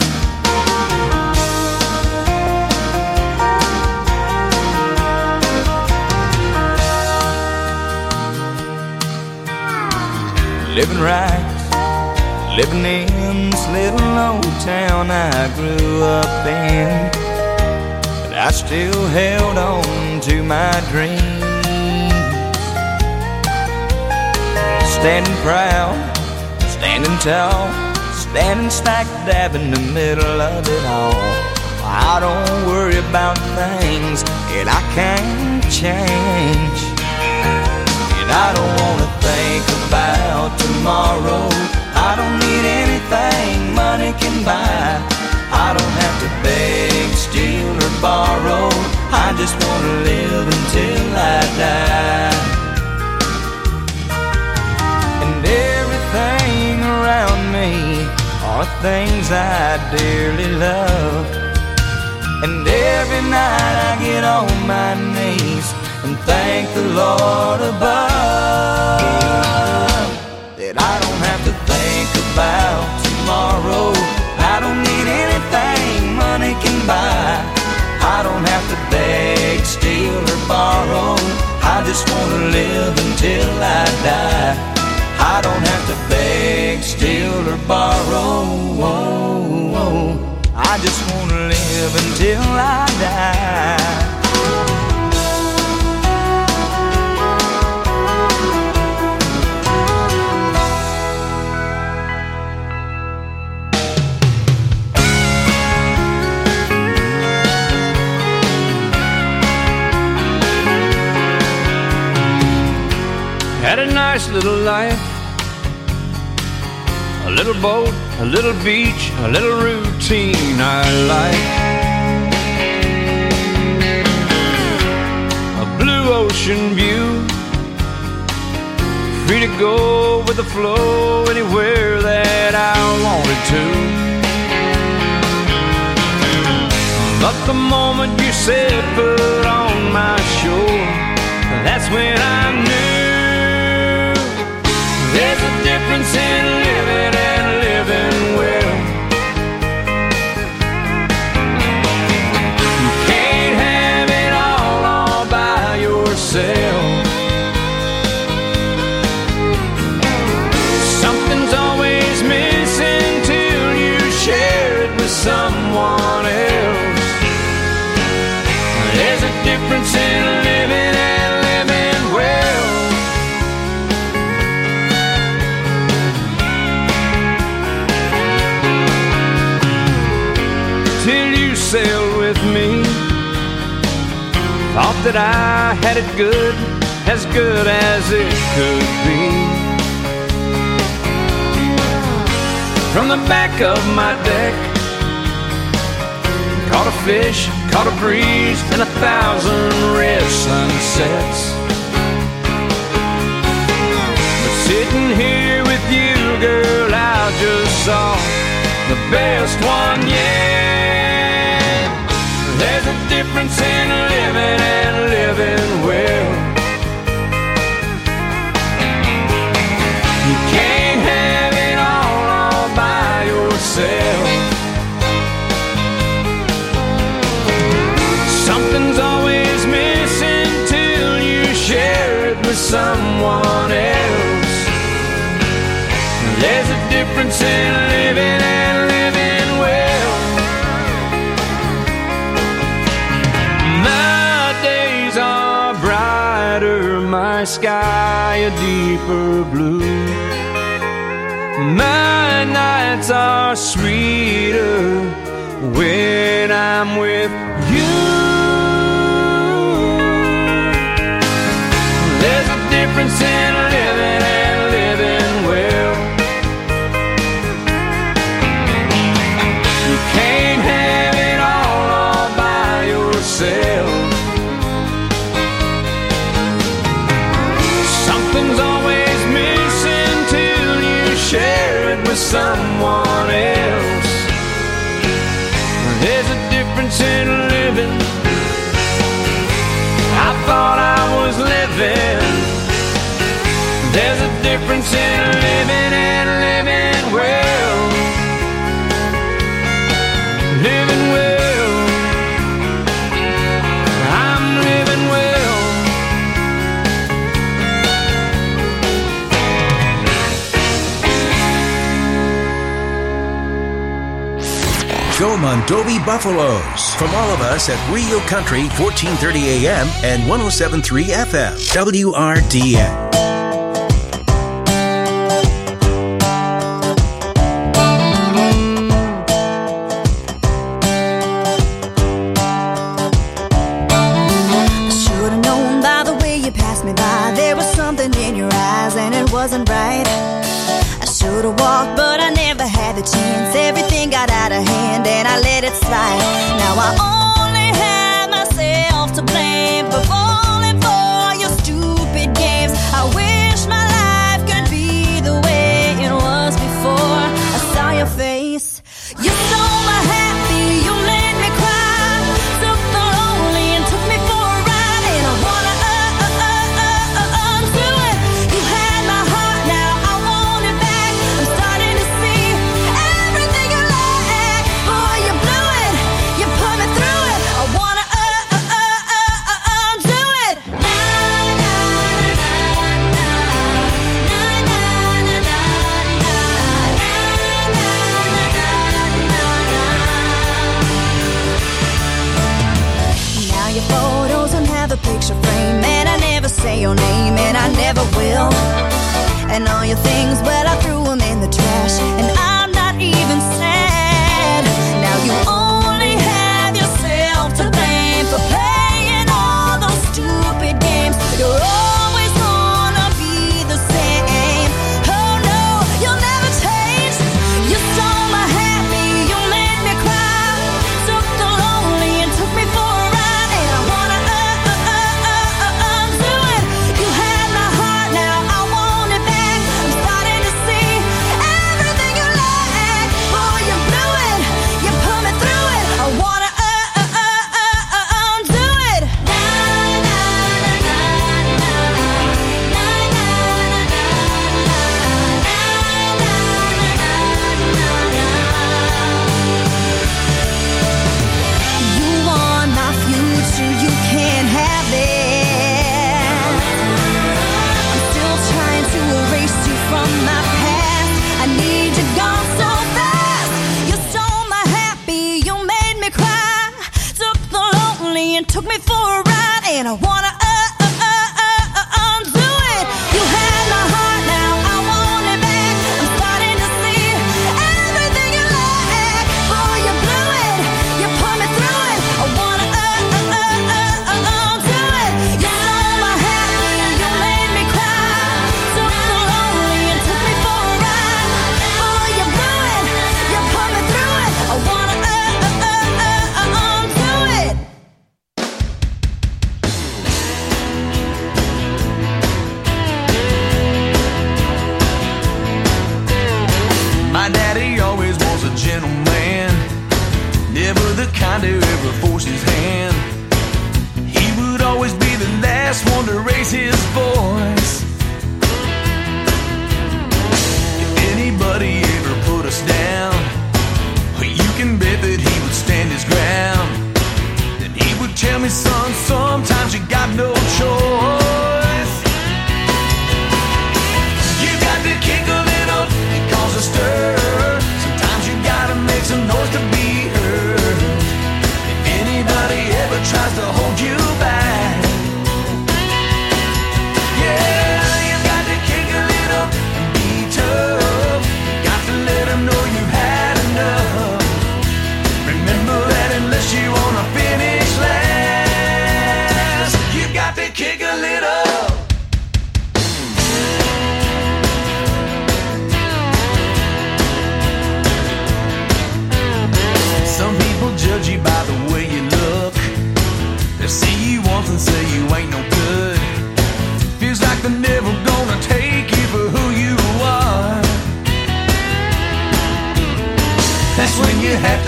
Living right, living in this little old town I grew up in. But I still held on to my dreams. Standing proud, standing tall, standing stack dab in the middle of it all. I don't worry about things that I can't change. And I don't wanna think about tomorrow. I don't need anything money can buy. I don't have to beg, steal, or borrow. I just wanna live until I die. And everything around me are things I dearly love. And every night I get on my knees and thank the Lord above that I don't have to think about tomorrow. I don't need anything money can buy. I don't have to beg, steal, or borrow. I just wanna live until I die. I don't have to beg, steal, or borrow. I just wanna live until I die. nice little life. A little boat, a little beach, a little routine I like. A blue ocean view, free to go with the flow anywhere that I wanted to. But the moment you said foot on my shore, that's when I knew there's a difference in living and living well. You can't have it all by yourself. Something's always missing till you share it with someone else. There's a difference in living and living well. Till you sailed with me, thought that I had it good as it could be. From the back of my deck, caught a fish, caught a breeze, and 1,000 red sunsets. But sitting here with you, girl, I just saw the best one yet. There's a difference in living and living well. You can't have it all by yourself. Something's always missing till you share it with someone else. There's a difference in living and living well. My days are brighter, my sky a deeper blue. My nights are sweeter when I'm with you. There's a difference in living and living well. You can't have it all by yourself. Something's always missing till you share it with someone else. There's a difference in living. I thought I was living. There's a difference in living and living well. Living well. I'm living well. Go Mondovi Buffaloes. From all of us at Rio Country, 1430 AM and 107.3 FM. WRDN. Should've known by the way you passed me by, there was something in your eyes and it wasn't right. I should've walked, but I never had the chance. Everything got out of hand and I let it slide. Now I only have myself to blame for falling for your stupid games. I wish my life could be the way it was before I saw your face. You stole my happy, you made me cry, took the lonely and took me for a ride. And I wanna undo it. You had my heart, now I want it back. I'm starting to see everything you lack. Boy, you blew it, you put me through it. I wanna undo it. Now your photos don't have a picture frame, and I never say your name, and I never will. And all your things, well, I threw them in the trash, and I'm not even sad. Now you only have yourself to blame for playing all those stupid games. You're always gonna be the same.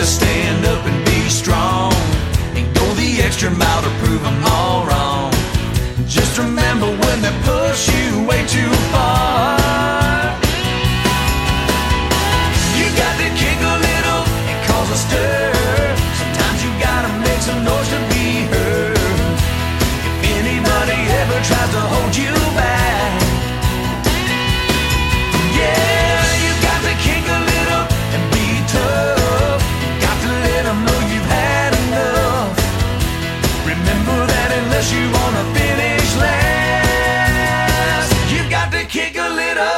to stand up and be strong and go the extra mile to prove them all wrong. Just remember when they push you way too far, you got to kick a little and cause a stir. Sometimes you gotta make some noise to be heard. If anybody ever tries to hold you back, yeah, you got to kick a little and be tough. Got to let them know you've had enough. Remember that unless you wanna finish last, you got to kick a little.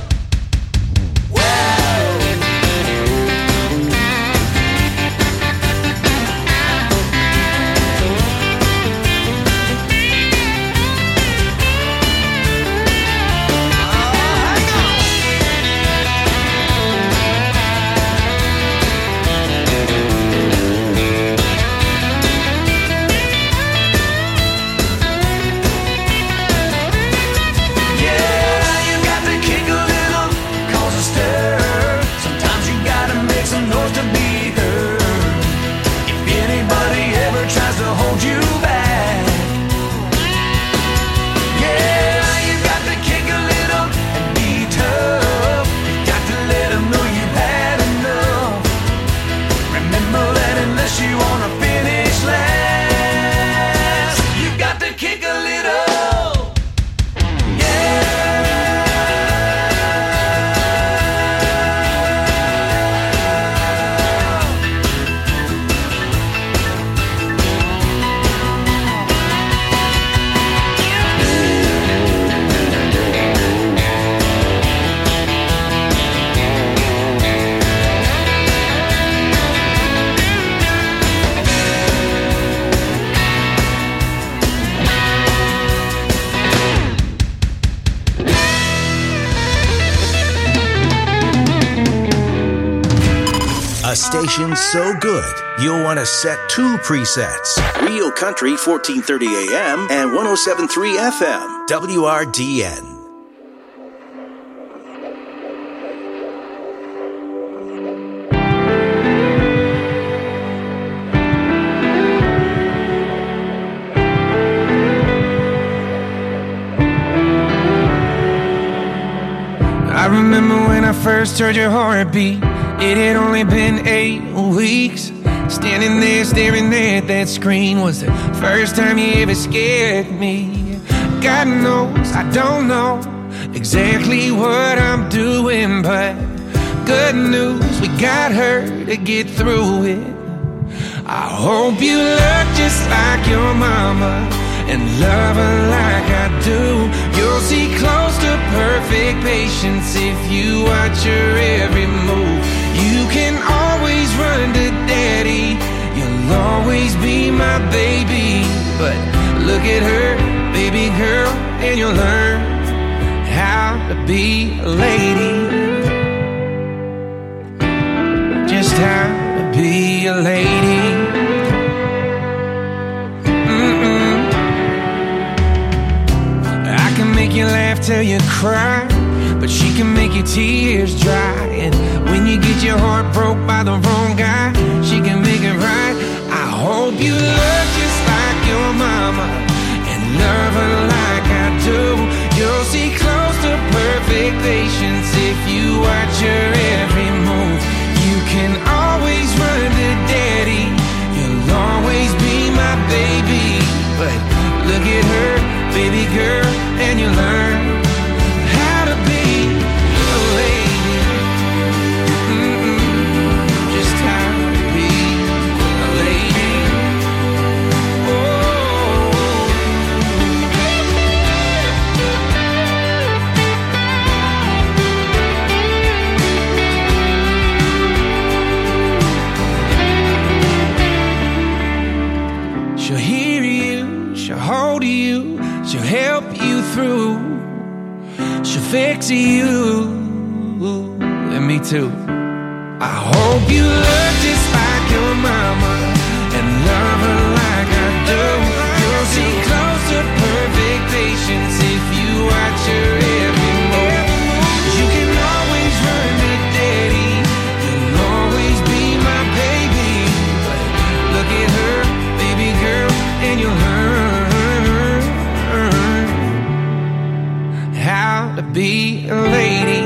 Station so good, you'll want to set 2 presets. Rio Country 1430 AM and 107.3 FM. WRDN. I remember when I first heard your heartbeat. It had only been 8 weeks. Standing there staring at that screen was the first time you ever scared me. God knows I don't know exactly what I'm doing, but good news, we got her to get through it. I hope you look just like your mama and love her like I do. You'll see close to perfect patience if you watch her every move. You can always run to daddy, you'll always be my baby. But look at her, baby girl, and you'll learn how to be a lady. Just how to be a lady. I can make you laugh till you cry, but she can make your tears dry. And when you get your heart broke by the wrong guy, she can make it right. I hope you look just like your mama and love her like I do. You'll see close to perfect patience if you watch her every move. You can always run to daddy, you'll always be my baby. But look at her, baby girl, and you learn how to be a lady. Just how to be a lady. She'll hear you, she'll hold you, she'll help you through, she'll fix you, and me too. I hope you look just like your mama and love her like I do. You'll see close to perfect patience if you watch her every move. You can always run to daddy, you'll always be my baby. lady,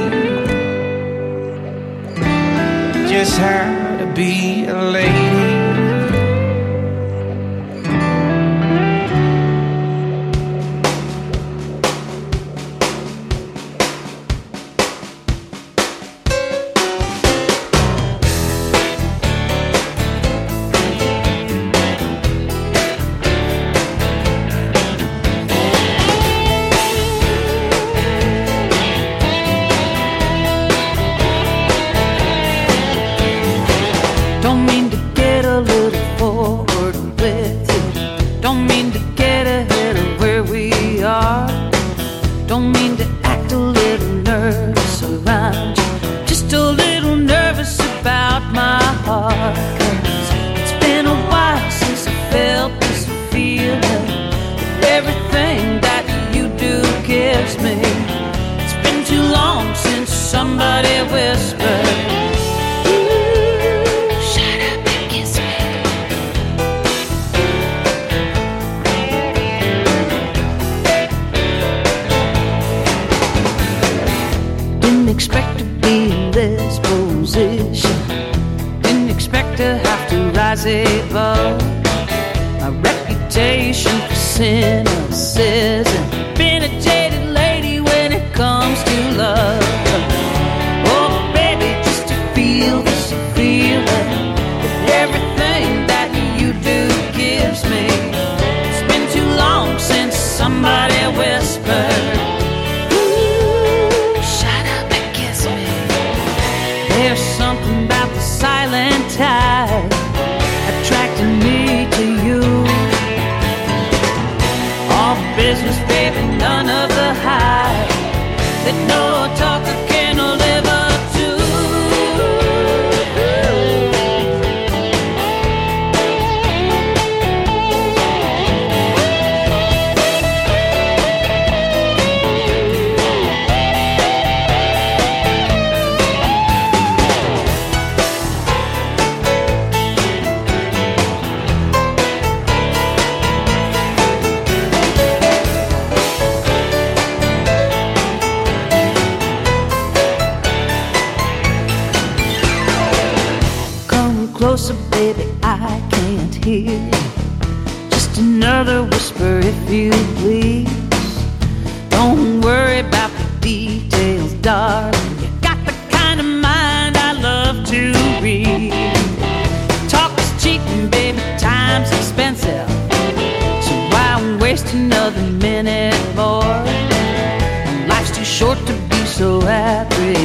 just how to be a lady. Closer, baby, I can't hear. Just another whisper, if you please. Don't worry about the details, darling. You got the kind of mind I love to read. Talk is cheap and baby, time's expensive. So why waste another minute more? Life's too short to be so happy.